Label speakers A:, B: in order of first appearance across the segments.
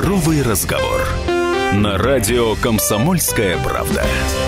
A: Здоровый разговор. На радио «Комсомольская правда».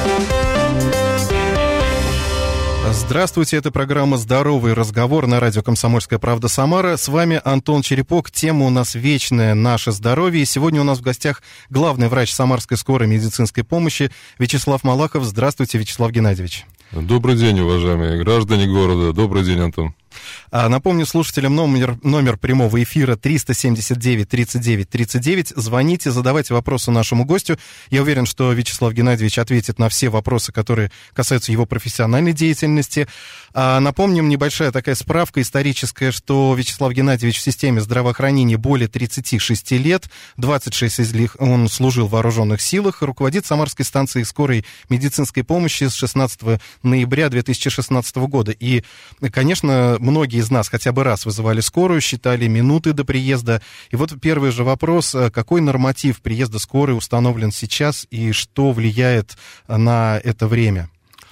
B: Здравствуйте, это программа «Здоровый разговор» на радио «Комсомольская правда» Самара. С вами Антон Черепок. Тема у нас вечная — наше здоровье. И сегодня у нас в гостях главный врач Самарской скорой медицинской помощи Вячеслав Малахов. Здравствуйте, Вячеслав Геннадьевич.
C: Добрый день, уважаемые граждане города. Добрый день, Антон.
B: Напомню слушателям номер прямого эфира 379-39-39. Звоните, задавайте вопросы нашему гостю. Я уверен, что Вячеслав Геннадьевич ответит на все вопросы, которые касаются его профессиональной деятельности. Напомним, небольшая такая справка историческая, что Вячеслав Геннадьевич в системе здравоохранения более 36 лет. 26 из них он служил в вооруженных силах. Руководит Самарской станцией скорой медицинской помощи с 16 ноября 2016 года. И, конечно, многие из нас хотя бы раз вызывали скорую, считали минуты до приезда. И вот первый же вопрос: какой норматив приезда скорой установлен сейчас и что влияет на это время?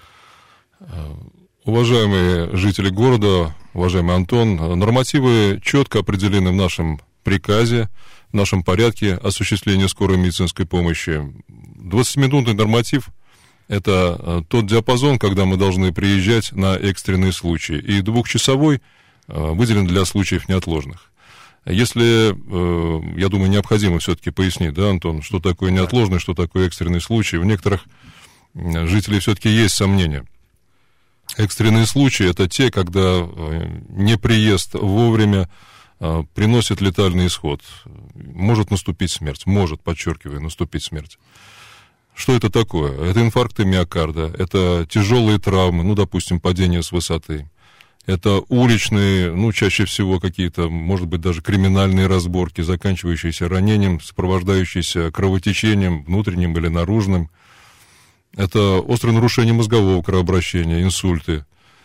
C: Уважаемые жители города, уважаемый Антон, нормативы четко определены в нашем приказе, в нашем порядке осуществления скорой медицинской помощи. 20-минутный норматив – это тот диапазон, когда мы должны приезжать на экстренные случаи, и 2-часовой выделен для случаев неотложных. Если, я думаю, необходимо все-таки пояснить, да, Антон, что такое неотложный, что такое экстренный случай. У некоторых жителей все-таки есть сомнения. Экстренные случаи – это те, когда неприезд вовремя приносит летальный исход. Может наступить смерть, подчеркиваю, наступить смерть. Что это такое? Это инфаркты миокарда, это тяжелые травмы, допустим, падение с высоты. Это уличные, чаще всего какие-то, может быть, даже криминальные разборки, заканчивающиеся ранением, сопровождающиеся кровотечением, внутренним или наружным. Это острое нарушение мозгового кровообращения, инсульты.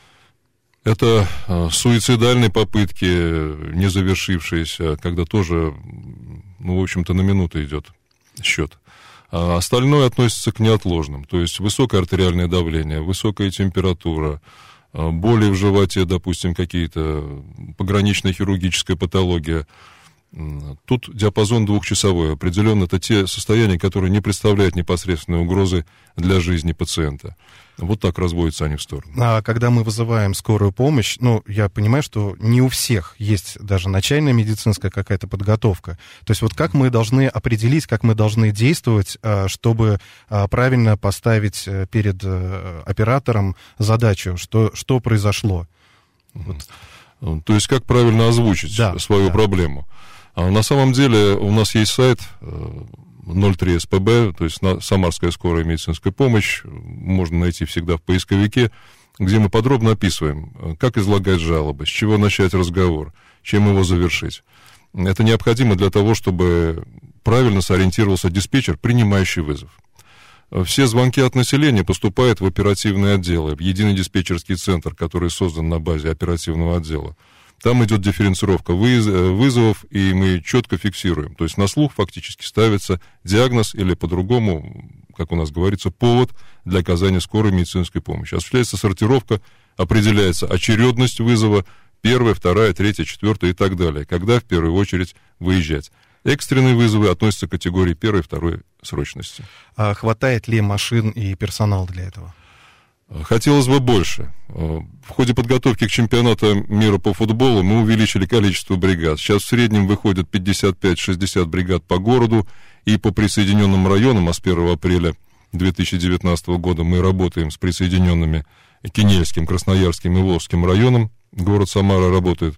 C: Это суицидальные попытки, не завершившиеся, когда тоже, в общем-то, на минуты идет счет. А остальное относится к неотложным, то есть высокое артериальное давление, высокая температура, боли в животе, допустим, какие-то, пограничная хирургическая патология. Тут диапазон 2-часовой. Определенно, это те состояния, которые не представляют непосредственной угрозы для жизни пациента. Вот так разводятся они в сторону.
B: А когда мы вызываем скорую помощь, я понимаю, что не у всех есть даже начальная медицинская какая-то подготовка. То есть вот как мы должны определить, как мы должны действовать, чтобы правильно поставить перед оператором задачу, что произошло?
C: Вот. То есть как правильно озвучить свою проблему. На самом деле у нас есть сайт 03 СПБ, то есть Самарская скорая медицинская помощь, можно найти всегда в поисковике, где мы подробно описываем, как излагать жалобы, с чего начать разговор, чем его завершить. Это необходимо для того, чтобы правильно сориентировался диспетчер, принимающий вызов. Все звонки от населения поступают в оперативные отделы, в единый диспетчерский центр, который создан на базе оперативного отдела. Там идет дифференцировка вызовов, и мы четко фиксируем. То есть на слух фактически ставится диагноз или по-другому, как у нас говорится, повод для оказания скорой медицинской помощи. Осуществляется сортировка, определяется очередность вызова, 1, 2, 3, 4 и так далее. Когда в первую очередь выезжать. Экстренные вызовы относятся к категории 1 и 2 срочности.
B: А хватает ли машин и персонала для этого?
C: Хотелось бы больше. В ходе подготовки к чемпионату мира по футболу мы увеличили количество бригад. Сейчас в среднем выходит 55-60 бригад по городу, и по присоединенным районам, а с 1 апреля 2019 года мы работаем с присоединенными Кинельским, Красноярским и Волжским районом. Город Самара работает.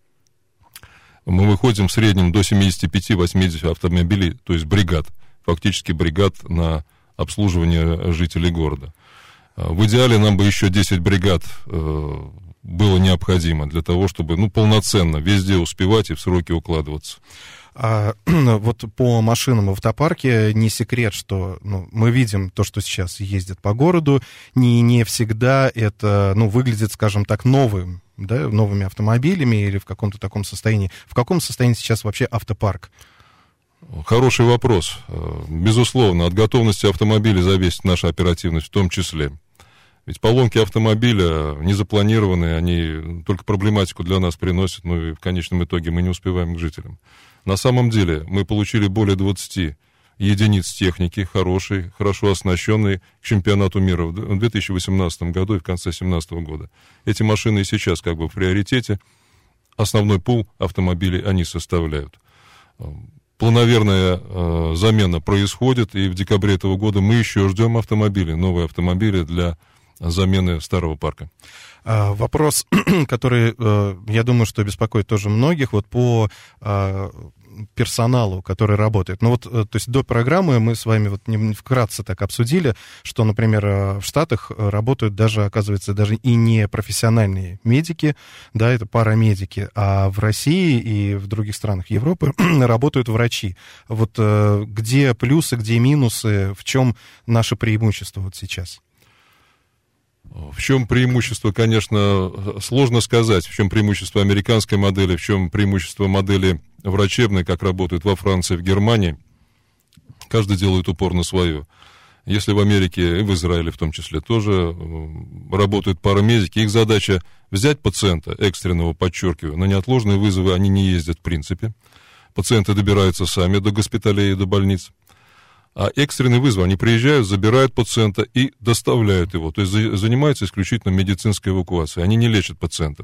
C: Мы выходим в среднем до 75-80 автомобилей, то есть бригад, фактически бригад на обслуживание жителей города. В идеале нам бы еще 10 бригад было необходимо для того, чтобы полноценно везде успевать и в сроки укладываться.
B: Вот по машинам в автопарке не секрет, что мы видим то, что сейчас ездит по городу, не всегда это выглядит, скажем так, новыми автомобилями или в каком-то таком состоянии. В каком состоянии сейчас вообще автопарк?
C: Хороший вопрос. Безусловно, от готовности автомобиля зависит наша оперативность в том числе. Ведь поломки автомобиля незапланированные, они только проблематику для нас приносят, и в конечном итоге мы не успеваем к жителям. На самом деле мы получили более 20 единиц техники, хорошей, хорошо оснащенной к чемпионату мира в 2018 году и в конце 2017 года. Эти машины и сейчас как бы в приоритете. Основной пул автомобилей они составляют. Планомерная замена происходит, и в декабре этого года мы еще ждем автомобили, новые автомобили для замены старого парка.
B: Вопрос, который, я думаю, что беспокоит тоже многих, вот по персоналу, который работает. Ну вот, то есть до программы мы с вами вот вкратце так обсудили, что, например, в Штатах работают даже, оказывается, даже и не профессиональные медики, да, это парамедики, а в России и в других странах Европы работают врачи. Вот где плюсы, где минусы, в чем наше преимущество вот сейчас?
C: В чем преимущество, конечно, сложно сказать, в чем преимущество американской модели, в чем преимущество модели врачебной, как работают во Франции, в Германии. Каждый делает упор на свое. Если в Америке и в Израиле в том числе тоже работают парамедики, их задача взять пациента экстренного, подчеркиваю, на неотложные вызовы они не ездят в принципе. Пациенты добираются сами до госпиталей и до больниц. А экстренный вызов, они приезжают, забирают пациента и доставляют его. То есть занимаются исключительно медицинской эвакуацией. Они не лечат пациентов.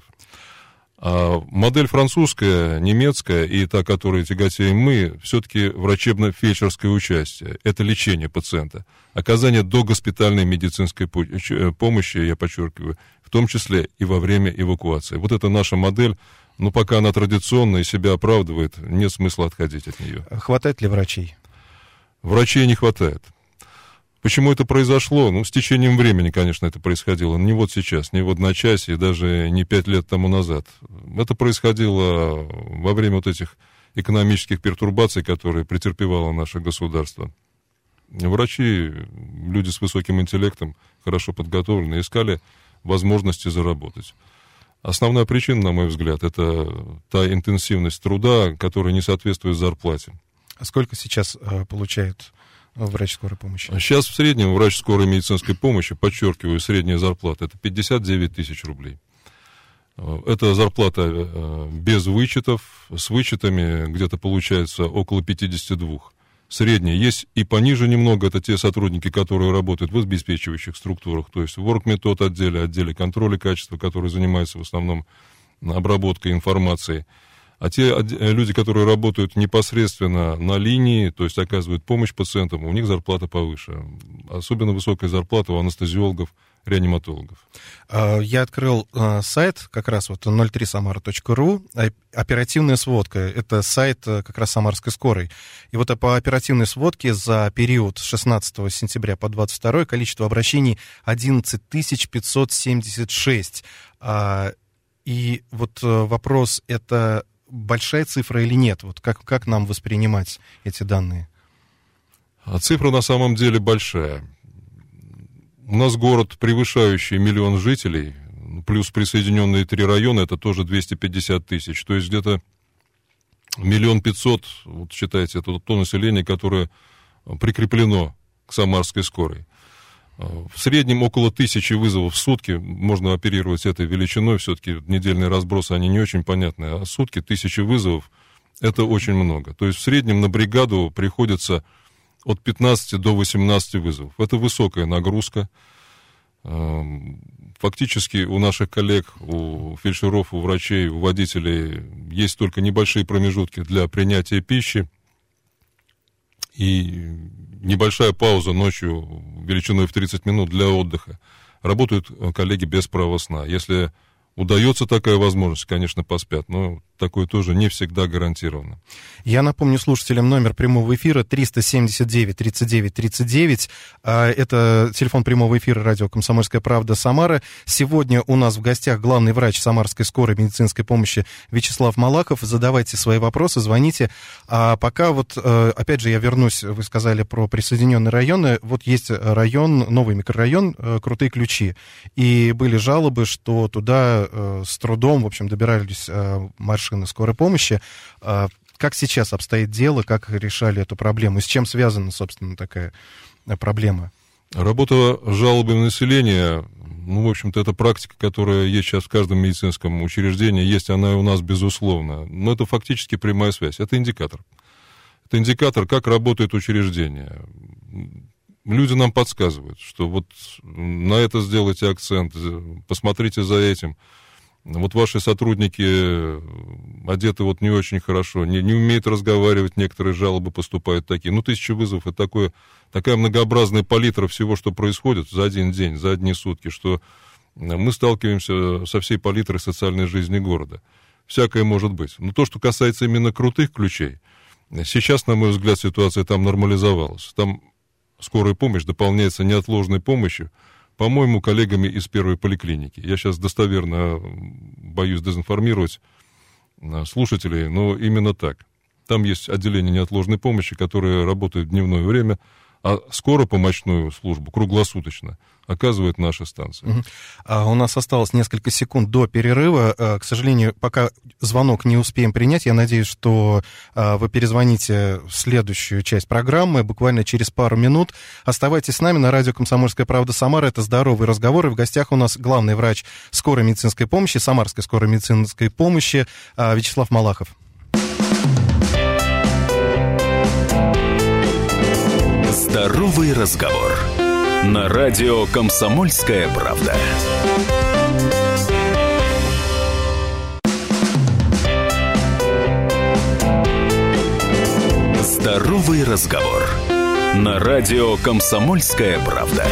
C: А модель французская, немецкая и та, которой тяготеем мы, все-таки врачебно-фельдшерское участие. Это лечение пациента. Оказание догоспитальной медицинской помощи, я подчеркиваю, в том числе и во время эвакуации. Вот это наша модель. Но пока она традиционная и себя оправдывает, нет смысла отходить от нее.
B: Хватает ли врачей?
C: Врачей не хватает. Почему это произошло? Ну, с течением времени, конечно, это происходило. Не вот сейчас, не в одночасье, даже не 5 лет тому назад. Это происходило во время вот этих экономических пертурбаций, которые претерпевало наше государство. Врачи, люди с высоким интеллектом, хорошо подготовленные, искали возможности заработать. Основная причина, на мой взгляд, это та интенсивность труда, которая не соответствует зарплате.
B: А сколько сейчас получает врач скорой помощи?
C: Сейчас в среднем врач скорой медицинской помощи, подчеркиваю, средняя зарплата, это 59 тысяч рублей. Это зарплата без вычетов, с вычетами где-то получается около 52. Средняя. Есть и пониже немного, это те сотрудники, которые работают в обеспечивающих структурах, то есть в оргметод отделе контроля качества, которые занимаются в основном обработкой информации. А те люди, которые работают непосредственно на линии, то есть оказывают помощь пациентам, у них зарплата повыше. Особенно высокая зарплата у анестезиологов, реаниматологов.
B: Я открыл сайт, как раз вот 03samara.ru, оперативная сводка, это сайт как раз Самарской скорой. И вот по оперативной сводке за период с 16 сентября по 22 количество обращений 11 576. И вот вопрос, это большая цифра или нет? Вот как нам воспринимать эти данные?
C: Цифра на самом деле большая. У нас город, превышающий 1 миллион жителей, плюс присоединенные 3 района, это тоже 250 тысяч. То есть где-то 1 500 000, вот считайте, это то население, которое прикреплено к Самарской скорой. В среднем около 1000 вызовов в сутки, можно оперировать этой величиной, все-таки недельные разбросы, они не очень понятны, а сутки 1000 вызовов, это очень много. То есть в среднем на бригаду приходится от 15 до 18 вызовов. Это высокая нагрузка. Фактически у наших коллег, у фельдшеров, у врачей, у водителей есть только небольшие промежутки для принятия пищи и небольшая пауза ночью величиной в 30 минут для отдыха. Работают коллеги без права сна. Если удается такая возможность, конечно, поспят, но такое тоже не всегда гарантировано.
B: Я напомню слушателям номер прямого эфира 379-39-39. Это телефон прямого эфира радио «Комсомольская правда» Самара. Сегодня у нас в гостях главный врач Самарской скорой медицинской помощи Вячеслав Малахов. Задавайте свои вопросы, звоните. А пока вот, опять же, я вернусь, вы сказали про присоединенные районы. Вот есть район, новый микрорайон Крутые Ключи. И были жалобы, что туда с трудом, в общем, добирались машины скорой помощи. Как сейчас обстоит дело, как решали эту проблему, и с чем связана, собственно, такая проблема?
C: Работа с жалобами населения в общем-то, это практика, которая есть сейчас в каждом медицинском учреждении, есть она и у нас, безусловно. Но это фактически прямая связь. Это индикатор. Это индикатор, как работает учреждение. Люди нам подсказывают, что вот на это сделайте акцент, посмотрите за этим. Вот ваши сотрудники одеты вот не очень хорошо, не умеют разговаривать, некоторые жалобы поступают такие. 1000 вызовов, это такая многообразная палитра всего, что происходит за один день, за одни сутки, что мы сталкиваемся со всей палитрой социальной жизни города. Всякое может быть. Но то, что касается именно крутых ключей, сейчас, на мой взгляд, ситуация там нормализовалась. Там скорая помощь дополняется неотложной помощью, по-моему, коллегами из первой поликлиники. Я сейчас достоверно боюсь дезинформировать слушателей, но именно так. Там есть отделение неотложной помощи, которое работает в дневное время, а скоропомощную службу круглосуточно оказывает наша станция.
B: У нас осталось несколько секунд до перерыва. К сожалению, пока звонок не успеем принять, я надеюсь, что вы перезвоните в следующую часть программы буквально через пару минут. Оставайтесь с нами на радио «Комсомольская правда» Самара. Это «Здоровый разговор». И в гостях у нас главный врач скорой медицинской помощи, Самарской скорой медицинской помощи Вячеслав Малахов.
A: Здоровый разговор. На радио «Комсомольская правда». Здоровый разговор. На радио «Комсомольская правда».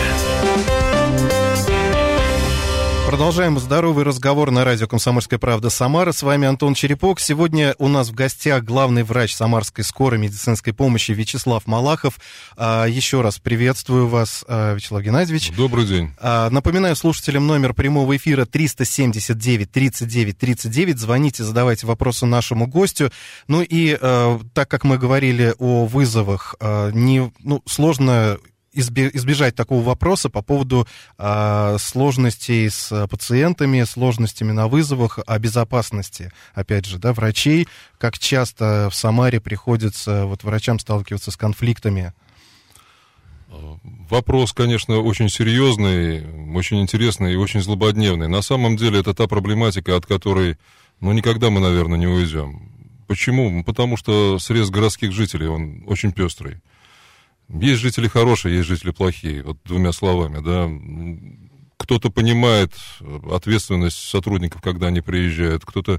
B: Продолжаем здоровый разговор на радио «Комсомольская правда» Самара. С вами Антон Черепок. Сегодня у нас в гостях главный врач Самарской скорой медицинской помощи Вячеслав Малахов. Еще раз приветствую вас, Вячеслав Геннадьевич.
C: Добрый день.
B: Напоминаю слушателям номер прямого эфира 379-39-39. Звоните, задавайте вопросы нашему гостю. Ну и так как мы говорили о вызовах, сложно избежать такого вопроса по поводу сложностей с пациентами, сложностями на вызовах, о безопасности, опять же, врачей. Как часто в Самаре приходится врачам сталкиваться с конфликтами?
C: Вопрос, конечно, очень серьезный, очень интересный и очень злободневный. На самом деле это та проблематика, от которой никогда мы, наверное, не уйдем. Почему? Потому что срез городских жителей, он очень пестрый. Есть жители хорошие, есть жители плохие, вот двумя словами, да. Кто-то понимает ответственность сотрудников, когда они приезжают, кто-то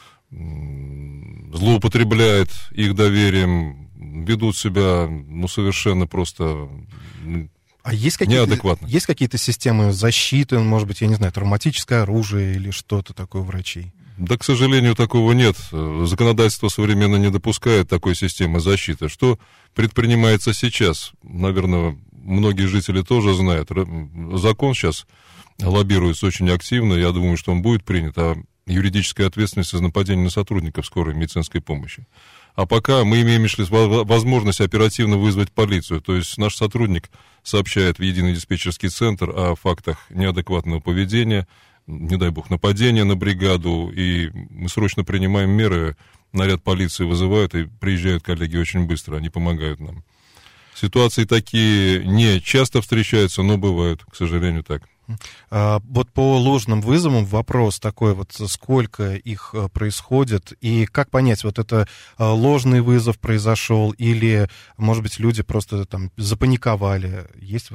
C: злоупотребляет их доверием, ведут себя, совершенно просто неадекватно.
B: Есть какие-то системы защиты, может быть, я не знаю, травматическое оружие или что-то такое у врачей?
C: Да, к сожалению, такого нет. Законодательство современно не допускает такой системы защиты. Что предпринимается сейчас? Наверное, многие жители тоже знают. Закон сейчас лоббируется очень активно. Я думаю, что он будет принят. А юридическая ответственность за нападение на сотрудников скорой медицинской помощи. А пока мы имеем возможность оперативно вызвать полицию. То есть наш сотрудник сообщает в единый диспетчерский центр о фактах неадекватного поведения, не дай бог, нападение на бригаду, и мы срочно принимаем меры, наряд полиции вызывают, и приезжают коллеги очень быстро, они помогают нам. Ситуации такие не часто встречаются, но бывают, к сожалению, так.
B: Вот по ложным вызовам вопрос такой, сколько их происходит, и как понять, это ложный вызов произошел, или, может быть, люди просто запаниковали, есть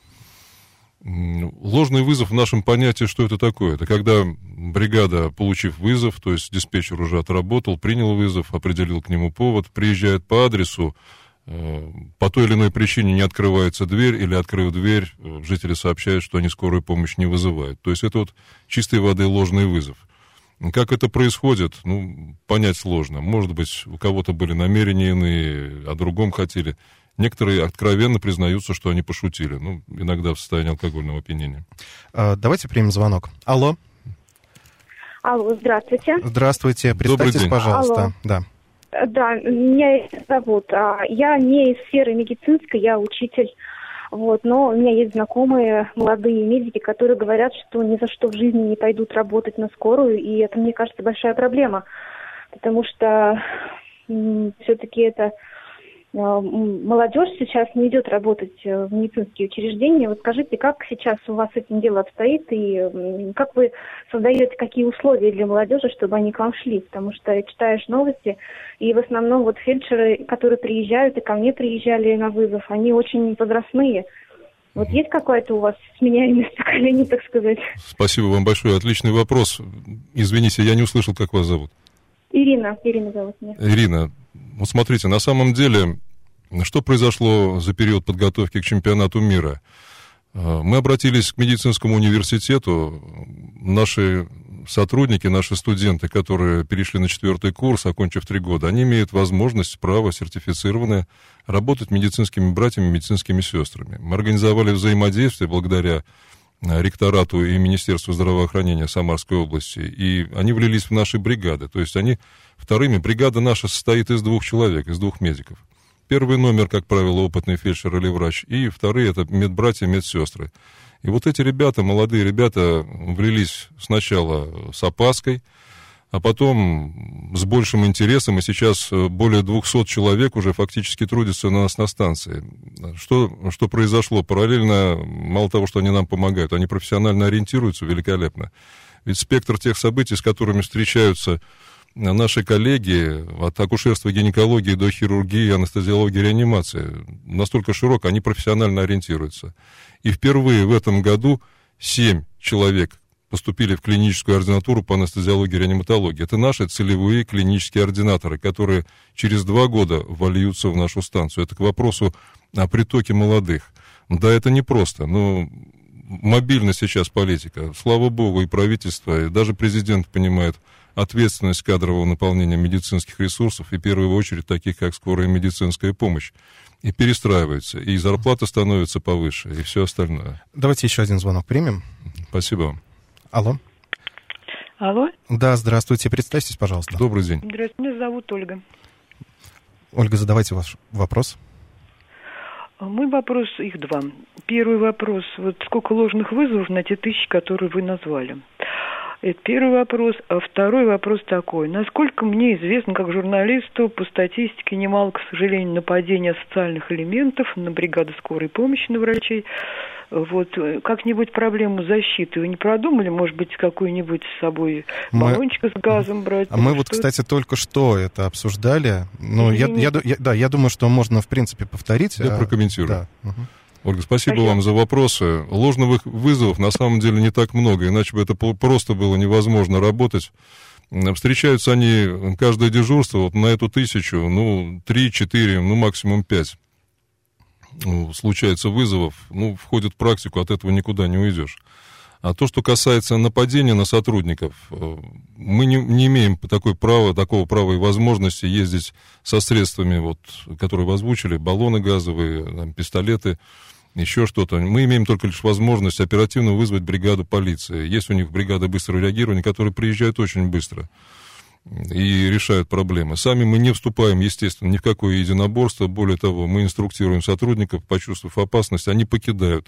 C: Ложный вызов в нашем понятии, что это такое? Это когда бригада, получив вызов, то есть диспетчер уже отработал, принял вызов, определил к нему повод, приезжает по адресу, по той или иной причине не открывается дверь, или, открыв дверь, жители сообщают, что они скорую помощь не вызывают. То есть это чистой воды ложный вызов. Как это происходит, понять сложно. Может быть, у кого-то были намерения иные, о другом хотели. Некоторые откровенно признаются, что они пошутили. Иногда в состоянии алкогольного опьянения.
B: Давайте примем звонок. Алло.
D: Алло, здравствуйте.
B: Здравствуйте. Представьтесь, пожалуйста.
D: Алло.
B: Да.
D: Да, меня зовут. Я не из сферы медицинской, я учитель. Но у меня есть знакомые молодые медики, которые говорят, что ни за что в жизни не пойдут работать на скорую, и это, мне кажется, большая проблема. Потому что все-таки это молодежь сейчас не идет работать в медицинские учреждения. Вот скажите, как сейчас у вас с этим дело обстоит, и как вы создаете какие условия для молодежи, чтобы они к вам шли? Потому что читаешь новости, и в основном вот фельдшеры, которые приезжают, и ко мне приезжали на вызов, они очень возрастные. Вот есть какая-то у вас сменяемость поколений, так сказать?
C: Спасибо вам большое. Отличный вопрос. Извините, я не услышал, как вас зовут.
D: Ирина зовут меня.
C: Ирина, вот смотрите, на самом деле, что произошло за период подготовки к чемпионату мира? Мы обратились к медицинскому университету, наши сотрудники, наши студенты, которые перешли на 4-й курс, окончив 3 года, они имеют возможность, право сертифицированное, работать медицинскими братьями, медицинскими сестрами. Мы организовали взаимодействие благодаря ректорату и Министерству здравоохранения Самарской области, и они влились в наши бригады. То есть они вторыми. Бригада наша состоит из 2 человек, из 2 медиков. Первый номер, как правило, опытный фельдшер или врач, и вторые — это медбратья, медсестры. И вот эти ребята, молодые ребята, влились сначала с опаской, а потом с большим интересом, и сейчас более 200 человек уже фактически трудятся у нас на станции. Что произошло? Параллельно, мало того, что они нам помогают, они профессионально ориентируются великолепно. Ведь спектр тех событий, с которыми встречаются наши коллеги, от акушерства, гинекологии до хирургии, анестезиологии, реанимации, настолько широк, они профессионально ориентируются. И впервые в этом году 7 человек поступили в клиническую ординатуру по анестезиологии и реаниматологии. Это наши целевые клинические ординаторы, которые через 2 года вольются в нашу станцию. Это к вопросу о притоке молодых. Да, это непросто, но мобильна сейчас политика. Слава богу, и правительство, и даже президент понимает ответственность кадрового наполнения медицинских ресурсов, и в первую очередь таких, как скорая медицинская помощь. И перестраивается, и зарплата становится повыше, и все остальное.
B: Давайте еще один звонок примем.
C: Спасибо вам.
B: Алло.
E: Алло.
B: Да, здравствуйте. Представьтесь, пожалуйста.
C: Добрый день.
E: Здравствуйте, меня зовут Ольга.
B: Ольга, задавайте ваш вопрос.
E: Мой вопрос, их 2. Первый вопрос, вот сколько ложных вызовов на те 1000, которые вы назвали? Это первый вопрос. А второй вопрос такой. Насколько мне известно, как журналисту, по статистике немало, к сожалению, нападений социальных элементов на бригады скорой помощи, на врачей. Вот, как-нибудь проблему защиты вы не продумали? Может быть, какой-нибудь с собой баллончик с газом брать?
B: Мы вот, кстати, только что это обсуждали. Ну, я думаю, что можно, в принципе, повторить.
C: Я прокомментирую.
B: Да. Угу.
C: Ольга, спасибо вам за вопросы. Ложных вызовов на самом деле не так много, иначе бы это просто было невозможно работать. Встречаются они каждое дежурство, вот на эту 1000, 3-4, максимум 5. Случается вызовов, входит в практику, от этого никуда не уйдешь. А то, что касается нападения на сотрудников, мы не имеем такого права и возможности ездить со средствами, которые вы озвучили, баллоны газовые, пистолеты, еще что-то. Мы имеем только лишь возможность оперативно вызвать бригаду полиции. Есть у них бригада быстрого реагирования, которые приезжают очень быстро и решают проблемы. Сами мы не вступаем, естественно, ни в какое единоборство. Более того, мы инструктируем сотрудников, почувствовав опасность, они покидают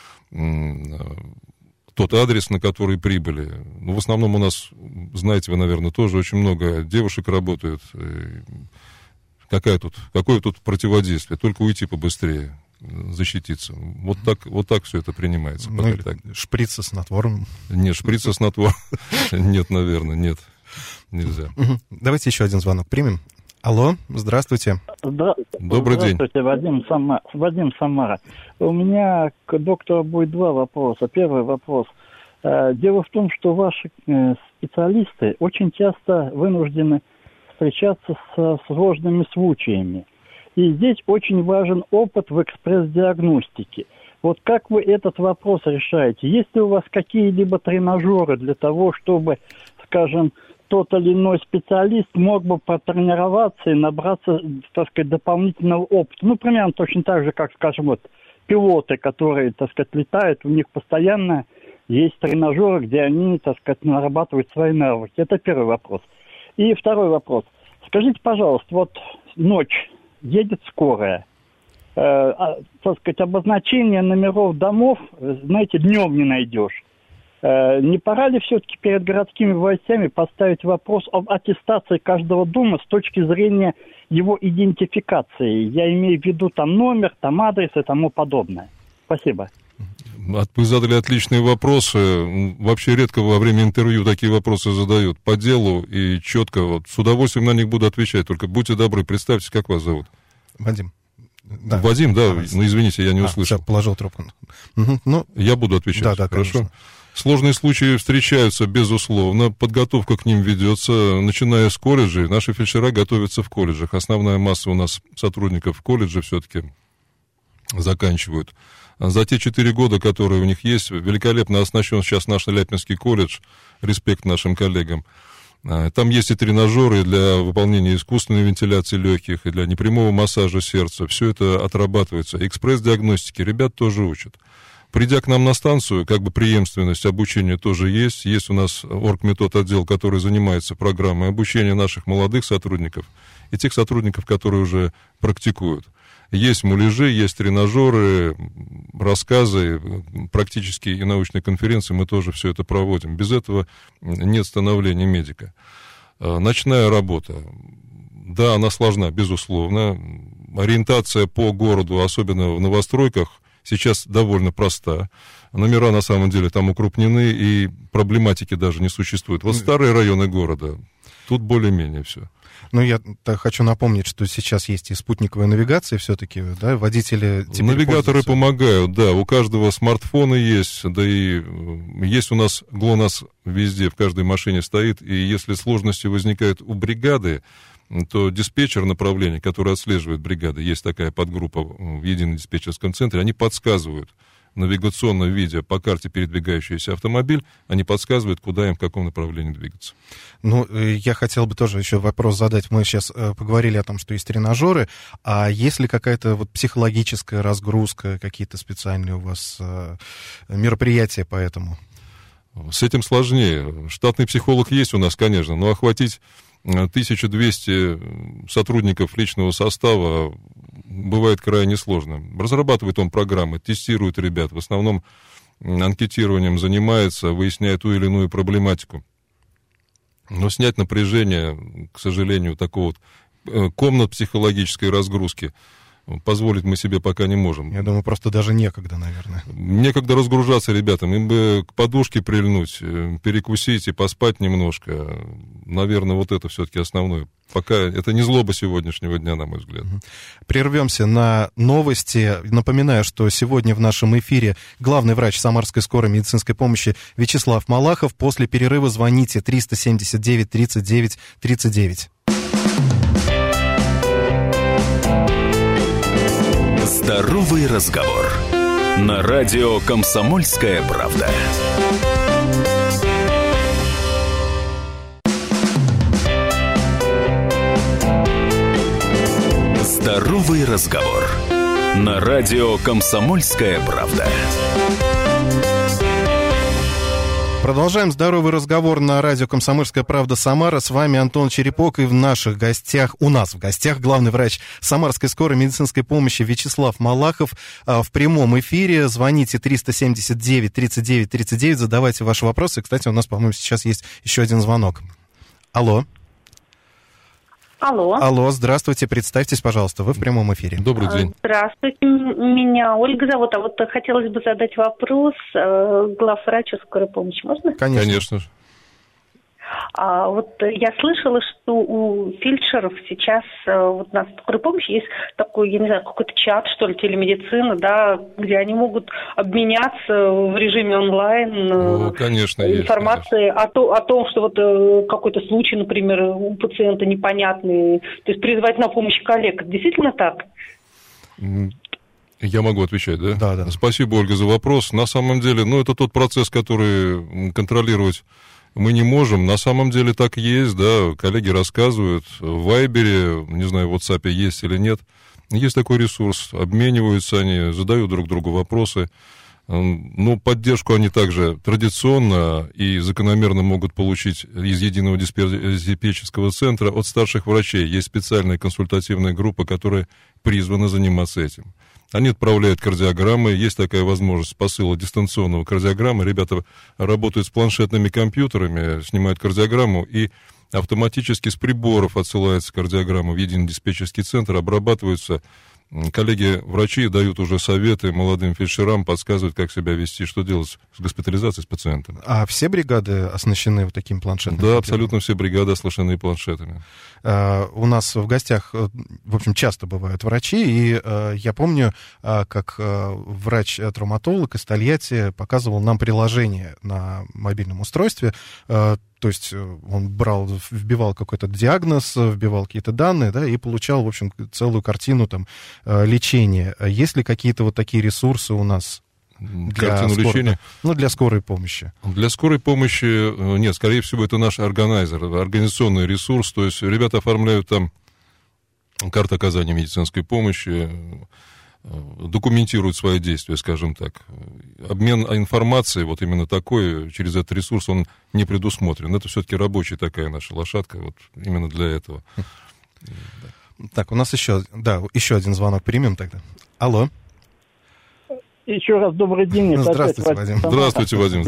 C: тот адрес, на который прибыли. В основном у нас, знаете вы, наверное, тоже очень много девушек работают. Какое тут противодействие? Только уйти побыстрее, защититься. Вот так все это принимается.
B: Шприц со снотворным?
C: Нет, шприц со снотворным. Нет, наверное, нет. Нельзя.
B: Давайте еще один звонок примем. Алло, здравствуйте.
C: Добрый день.
F: Здравствуйте, Вадим Самара. У меня к доктору будет 2 вопроса. Первый вопрос. Дело в том, что ваши специалисты очень часто вынуждены встречаться со сложными случаями. И здесь очень важен опыт в экспресс-диагностике. Вот как вы этот вопрос решаете? Есть ли у вас какие-либо тренажеры для того, чтобы, скажем, тот или иной специалист мог бы потренироваться и набраться, так сказать, дополнительного опыта? Примерно точно так же, как, скажем, пилоты, которые, так сказать, летают, у них постоянно есть тренажеры, где они, так сказать, нарабатывают свои навыки. Это первый вопрос. И второй вопрос. Скажите, пожалуйста, ночь, едет скорая, так сказать, обозначение номеров домов, знаете, днем не найдешь. Не пора ли все-таки перед городскими властями поставить вопрос об аттестации каждого дома с точки зрения его идентификации? Я имею в виду там номер, там адрес и тому подобное. Спасибо.
C: Вы задали отличные вопросы. Вообще редко во время интервью такие вопросы задают по делу и четко. Вот, с удовольствием на них буду отвечать. Только будьте добры, представьте, как вас зовут.
B: Вадим. Да.
C: Вадим, да? Ну, извините, я не услышал.
B: Все, положил трубку.
C: Ну, я буду отвечать.
B: Да,
C: хорошо.
B: Конечно.
C: Сложные случаи встречаются, безусловно. Подготовка к ним ведется, начиная с колледжей. Наши фельдшера готовятся в колледжах. Основная масса у нас сотрудников в колледже все-таки заканчивают. За те 4 года, которые у них есть, великолепно оснащен сейчас наш Ляпинский колледж. Респект нашим коллегам. Там есть и тренажеры для выполнения искусственной вентиляции легких, и для непрямого массажа сердца. Все это отрабатывается. Экспресс-диагностики ребят тоже учат. Придя к нам на станцию, как бы преемственность обучения тоже есть. Есть у нас оргметод отдел, который занимается программой обучения наших молодых сотрудников и тех сотрудников, которые уже практикуют. Есть муляжи, есть тренажеры, рассказы, практические и научные конференции, мы тоже все это проводим. Без этого нет становления медика. Ночная работа. Да, она сложна, безусловно. Ориентация по городу, особенно в новостройках, сейчас довольно проста. Номера, на самом деле, там укрупнены, и проблематики даже не существует. Вот старые районы города, тут более-менее все.
B: Ну, я хочу напомнить, что сейчас есть и спутниковая навигация все-таки, да, водители теперь
C: навигаторы помогают, да, у каждого смартфона есть, да и есть у нас ГЛОНАСС везде, в каждой машине стоит, и если сложности возникают у бригады, то диспетчер направления, который отслеживает бригады, есть такая подгруппа в едином диспетчерском центре, они подсказывают, навигационно видя по карте передвигающийся автомобиль, они подсказывают, куда им, в каком направлении двигаться.
B: Ну, я хотел бы тоже еще вопрос задать. Мы сейчас поговорили о том, что есть тренажеры, а есть ли какая-то вот психологическая разгрузка, какие-то специальные у вас мероприятия по этому?
C: С этим сложнее. Штатный психолог есть у нас, конечно, но охватить 1200 сотрудников личного состава бывает крайне сложно. Разрабатывает он программы, тестирует ребят, в основном анкетированием занимается, выясняет ту или иную проблематику. Но снять напряжение, к сожалению, такого вот комнат психологической разгрузки позволить мы себе пока не можем.
B: Я думаю, просто даже некогда, наверное.
C: Некогда разгружаться ребятам. Им бы к подушке прильнуть, перекусить и поспать немножко. Наверное, вот это все-таки основное. Пока это не злоба сегодняшнего дня, на мой взгляд.
B: Прервемся на новости. Напоминаю, что сегодня в нашем эфире главный врач Самарской скорой медицинской помощи Вячеслав Малахов. После перерыва звоните 379 39 39.
A: Здоровый разговор. На радио «Комсомольская правда». Здоровый разговор. На радио «Комсомольская правда».
B: Продолжаем здоровый разговор на радио «Комсомольская правда» Самара. С вами Антон Черепок, и у нас в гостях главный врач Самарской скорой медицинской помощи Вячеслав Малахов. В прямом эфире звоните 379 39 39, задавайте ваши вопросы. Кстати, у нас, по-моему, сейчас есть еще один звонок. Алло. Алло, здравствуйте, представьтесь, пожалуйста, вы в прямом эфире.
C: Добрый день.
G: Здравствуйте, меня Ольга зовут, а вот хотелось бы задать вопрос главврачу скорой помощи, можно?
C: Конечно.
G: Вот я слышала, что у фельдшеров сейчас вот на скорой помощи есть такой, я не знаю, какой-то чат, что ли, телемедицина, да, где они могут обменяться в режиме онлайн
C: конечно,
G: информацией о том, что вот какой-то случай, например, у пациента непонятный, то есть призвать на помощь коллег. Действительно так?
C: Я могу отвечать, да?
B: Да.
C: Спасибо, Ольга, за вопрос. На самом деле, это тот процесс, который контролировать мы не можем. На самом деле так и есть, да, коллеги рассказывают. В Вайбере, не знаю, в WhatsApp есть или нет, есть такой ресурс, обмениваются они, задают друг другу вопросы. Но поддержку они также традиционно и закономерно могут получить из единого диспетчерского центра от старших врачей. Есть специальная консультативная группа, которая призвана заниматься этим. Они отправляют кардиограммы, есть такая возможность посыла дистанционного кардиограммы. Ребята работают с планшетными компьютерами, снимают кардиограмму, и автоматически с приборов отсылается кардиограмма в единый диспетчерский центр, обрабатываются. Коллеги-врачи дают уже советы молодым фельдшерам, подсказывают, как себя вести, что делать с госпитализацией, с пациентами.
B: А все бригады оснащены вот такими планшетами?
C: Да, абсолютно все бригады оснащены планшетами.
B: У нас в гостях, в общем, часто бывают врачи, и я помню, как врач-травматолог из Тольятти показывал нам приложение на мобильном устройстве. То есть он вбивал какой-то диагноз, вбивал какие-то данные, да, и получал, в общем, целую картину там лечения. Есть ли какие-то вот такие ресурсы у нас для лечения? Ну, для скорой помощи.
C: Для скорой помощи нет, скорее всего, это наш организационный ресурс. То есть ребята оформляют там карту оказания медицинской помощи, документируют свои действия, скажем так. Обмен информацией, вот именно такой, через этот ресурс, он не предусмотрен. Это все-таки рабочая такая наша лошадка, вот именно для этого.
B: Так, у нас еще один звонок примем тогда. Алло.
F: Еще раз добрый день.
B: Здравствуйте, Вадим.
C: Здравствуйте, Вадим.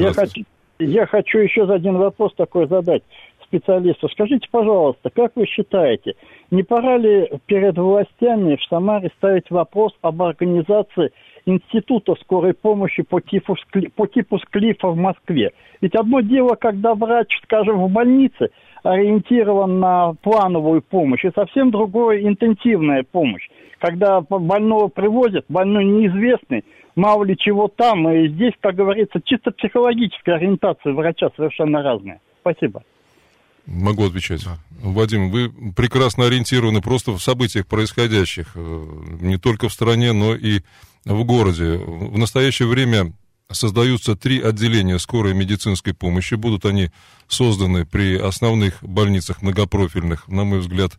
F: Я хочу еще один вопрос такой задать специалисту. Скажите, пожалуйста, как вы считаете, не пора ли перед властями в Самаре ставить вопрос об организации института скорой помощи по типу Склифа в Москве? Ведь одно дело, когда врач, скажем, в больнице ориентирован на плановую помощь, и совсем другое интенсивная помощь. Когда больного привозят, больной неизвестный, мало ли чего там, и здесь, как говорится, чисто психологическая ориентация врача совершенно разная. Спасибо.
C: Могу отвечать. Вадим, вы прекрасно ориентированы просто в событиях происходящих, не только в стране, но и в городе. В настоящее время создаются 3 отделения скорой медицинской помощи. Будут они созданы при основных больницах многопрофильных. На мой взгляд,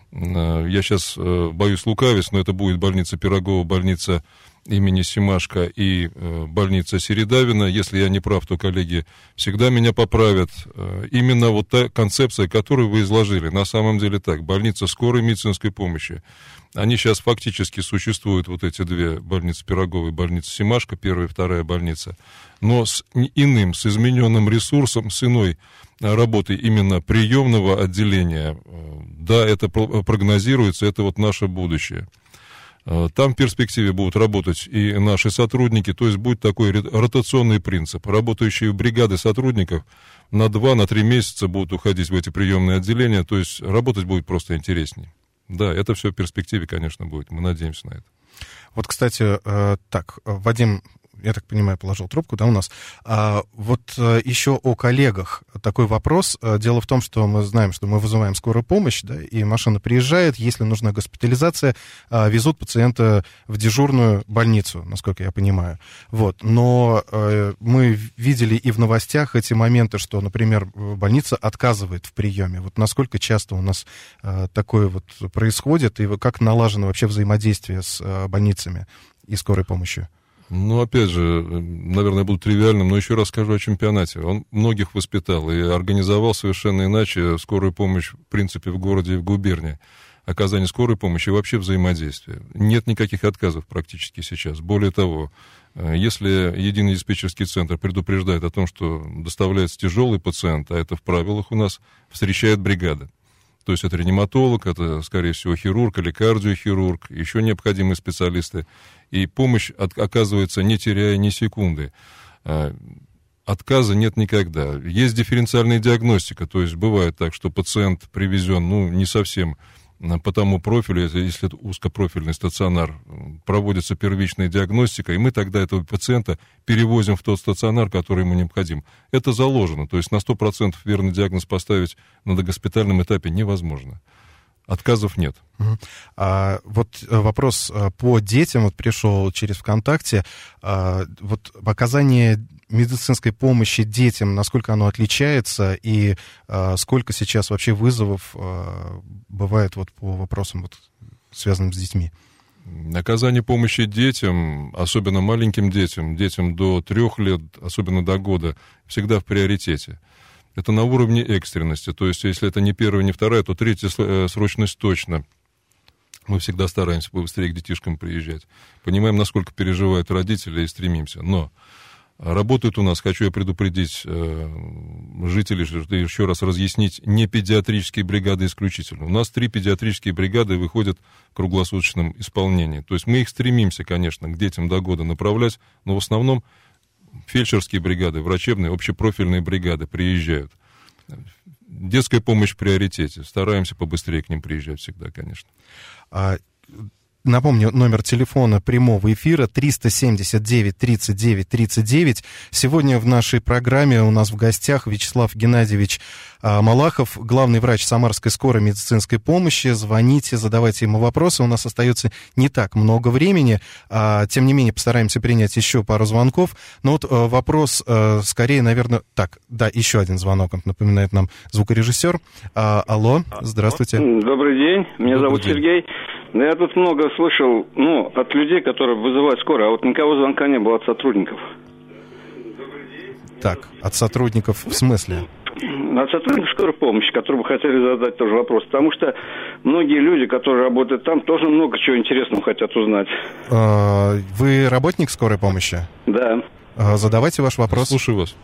C: я сейчас боюсь лукавить, но это будет больница Пирогова, больница имени Семашко и больница Середавина. Если я не прав, то коллеги всегда меня поправят. Именно вот та концепция, которую вы изложили, на самом деле так. Больница скорой медицинской помощи. Они сейчас фактически существуют, вот эти 2 больницы Пирогова и больница Семашко, 1-я и 2-я больница, но с иным, с измененным ресурсом, с иной работой именно приемного отделения. Да, это прогнозируется, это вот наше будущее. Там в перспективе будут работать и наши сотрудники, то есть будет такой ротационный принцип. Работающие бригады сотрудников на 2-3 месяца будут уходить в эти приемные отделения, то есть работать будет просто интереснее. Да, это все в перспективе, конечно, будет, мы надеемся на это.
B: Вот, кстати, так, Вадим, я так понимаю, положил трубку, да, у нас. Вот еще о коллегах такой вопрос. Дело в том, что мы знаем, что мы вызываем скорую помощь, да, и машина приезжает, если нужна госпитализация, везут пациента в дежурную больницу, насколько я понимаю. Вот. Но мы видели и в новостях эти моменты, что, например, больница отказывает в приеме. Вот насколько часто у нас такое вот происходит, и как налажено вообще взаимодействие с больницами и скорой помощью?
C: Ну, опять же, наверное, буду тривиальным, но еще раз скажу о чемпионате. Он многих воспитал и организовал совершенно иначе скорую помощь, в принципе, в городе и в губернии. Оказание скорой помощи и вообще взаимодействия. Нет никаких отказов практически сейчас. Более того, если единый диспетчерский центр предупреждает о том, что доставляется тяжелый пациент, а это в правилах у нас, встречает бригада. То есть это реаниматолог, это, скорее всего, хирург или кардиохирург, еще необходимые специалисты. И помощь оказывается, не теряя ни секунды. Отказа нет никогда. Есть дифференциальная диагностика, то есть бывает так, что пациент привезен, не совсем по тому профилю, если это узкопрофильный стационар, проводится первичная диагностика, и мы тогда этого пациента перевозим в тот стационар, который ему необходим. Это заложено, то есть на 100% верный диагноз поставить на догоспитальном этапе невозможно. Отказов нет.
B: Вот вопрос по детям вот пришел через ВКонтакте. Вот оказание медицинской помощи детям, насколько оно отличается, и сколько сейчас вообще вызовов бывает вот по вопросам, вот, связанным с детьми?
C: Оказание помощи детям, особенно маленьким детям, детям до 3 лет, особенно до года, всегда в приоритете. Это на уровне экстренности, то есть если это не 1-я, не 2-я, то 3-я срочность точно. Мы всегда стараемся побыстрее к детишкам приезжать. Понимаем, насколько переживают родители, и стремимся. Но работают у нас, хочу я предупредить жителей, еще раз разъяснить, не педиатрические бригады исключительно. У нас 3 педиатрические бригады выходят в круглосуточном исполнении. То есть мы их стремимся, конечно, к детям до года направлять, но в основном фельдшерские бригады, врачебные, общепрофильные бригады приезжают. Детская помощь в приоритете. Стараемся побыстрее к ним приезжать всегда, конечно.
B: Напомню, номер телефона прямого эфира 379-39-39. Сегодня в нашей программе у нас в гостях Вячеслав Геннадьевич Малахов, главный врач Самарской скорой медицинской помощи. Звоните, задавайте ему вопросы. У нас остается не так много времени. Тем не менее, постараемся принять еще пару звонков. Но вот вопрос скорее, наверное... Так, да, еще один звонок, напоминает нам звукорежиссер. Алло, здравствуйте.
H: Добрый день, меня зовут Сергей. Я тут много слышал, от людей, которые вызывают скорую, а вот никого звонка не было от сотрудников.
B: Так, от сотрудников в смысле?
H: От сотрудников скорой помощи, которые бы хотели задать тоже вопрос. Потому что многие люди, которые работают там, тоже много чего интересного хотят узнать.
B: Вы работник скорой помощи?
H: Да.
B: Задавайте ваш вопрос.
C: Слушаю вас.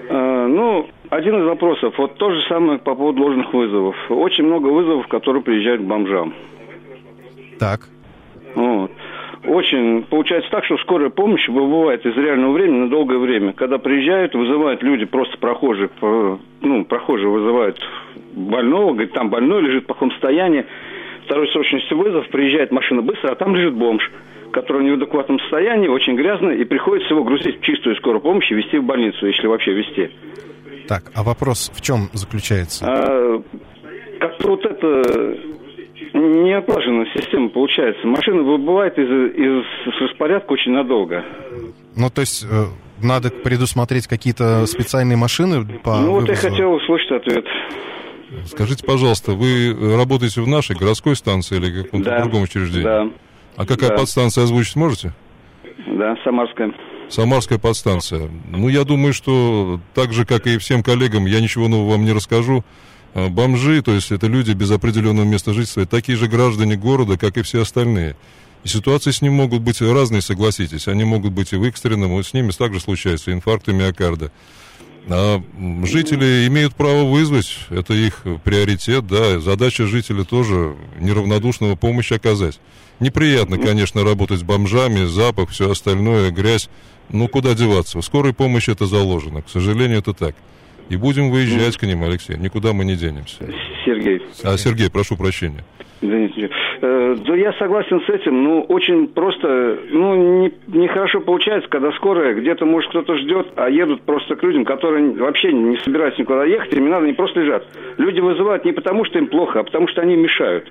H: Один из вопросов, вот то же самое по поводу ложных вызовов. Очень много вызовов, которые приезжают к бомжам.
B: Так.
H: Вот. Очень получается так, что скорая помощь выбывает из реального времени на долгое время. Когда приезжают, вызывают люди, просто прохожие, прохожие вызывают больного, говорит, там больной лежит в плохом состоянии. Второй срочности вызов, приезжает машина быстро, а там лежит бомж, который в неадекватном состоянии, очень грязный, и приходится его грузить в чистую скорую помощь и везти в больницу, если вообще везти.
B: Так, а вопрос в чем заключается?
H: Как-то вот это... неотлаженная система получается. Машина выбывает из распорядка очень надолго.
B: То есть надо предусмотреть какие-то специальные машины по вывозу?
H: Вот я хотел услышать ответ.
C: Скажите, пожалуйста, вы работаете в нашей городской станции или каком-то другом учреждении?
H: Да.
C: А какая подстанция озвучить можете?
H: Да, Самарская.
C: Самарская подстанция. Я думаю, что так же, как и всем коллегам, я ничего нового вам не расскажу. Бомжи, то есть это люди без определенного места жительства, такие же граждане города, как и все остальные. И ситуации с ним могут быть разные, согласитесь. Они могут быть и в экстренном, и с ними также случаются инфаркты миокарда. А жители имеют право вызвать, это их приоритет, да. Задача жителя тоже неравнодушного помощь оказать. Неприятно, конечно, работать с бомжами, запах, все остальное, грязь. Куда деваться? В скорой помощи это заложено, к сожалению, это так. И будем выезжать к ним, Алексей, никуда мы не денемся.
H: Сергей.
C: Сергей, прошу прощения.
H: Извините. Да, я согласен с этим, очень просто, нехорошо получается, когда скорая, где-то, может, кто-то ждет, а едут просто к людям, которые вообще не собираются никуда ехать, им надо, они просто лежат. Люди вызывают не потому, что им плохо, а потому, что они мешают.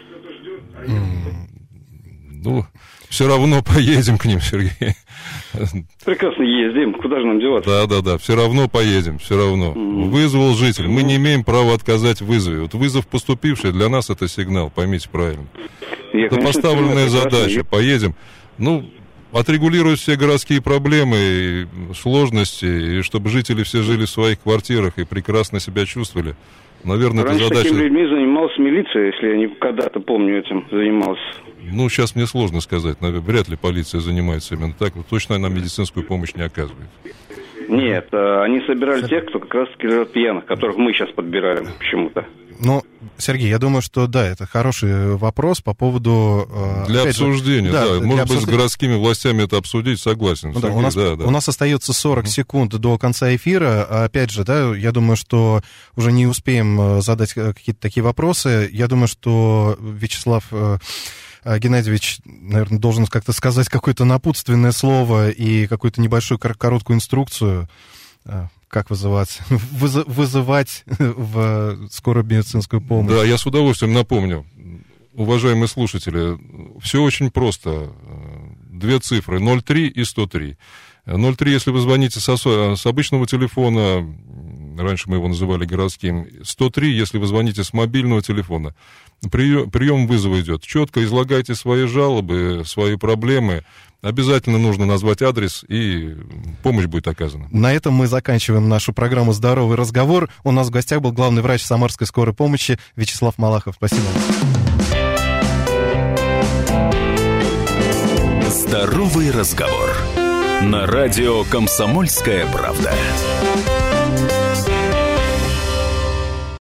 C: Все равно поедем к ним, Сергей.
H: Прекрасно ездим, куда же нам деваться?
C: Да, все равно поедем, все равно. Вызвал житель, мы не имеем права отказать в вызове. Вот вызов поступивший, для нас это сигнал, поймите правильно. Это поставленная задача, поедем. Отрегулировать все городские проблемы и сложности, и чтобы жители все жили в своих квартирах и прекрасно себя чувствовали. Наверное,
H: раньше
C: это задача...
H: такими людьми занималась милиция, если я когда-то помню этим занимался.
C: Сейчас мне сложно сказать. Вряд ли полиция занимается именно так. Точно она медицинскую помощь не оказывает.
H: Нет, они собирали тех, кто как раз-таки лежат пьяных, которых мы сейчас подбираем почему-то.
B: Сергей, я думаю, что да, это хороший вопрос по поводу...
C: Для обсуждения, Может быть, с городскими властями это обсудить, согласен.
B: У нас остается 40 секунд до конца эфира. Опять же, я думаю, что уже не успеем задать какие-то такие вопросы. Я думаю, что Вячеслав Геннадьевич, наверное, должен как-то сказать какое-то напутственное слово и какую-то небольшую короткую инструкцию, как вызывать в скорую медицинскую помощь.
C: Да, я с удовольствием напомню. Уважаемые слушатели, все очень просто. 2 цифры, 03 и 103. 03, если вы звоните с обычного телефона, раньше мы его называли городским, 103, если вы звоните с мобильного телефона. Прием вызова идет. Четко излагайте свои жалобы, свои проблемы. Обязательно нужно назвать адрес, и помощь будет оказана.
B: На этом мы заканчиваем нашу программу «Здоровый разговор». У нас в гостях был главный врач Самарской скорой помощи Вячеслав Малахов. Спасибо.
A: Здоровый разговор. На радио «Комсомольская правда».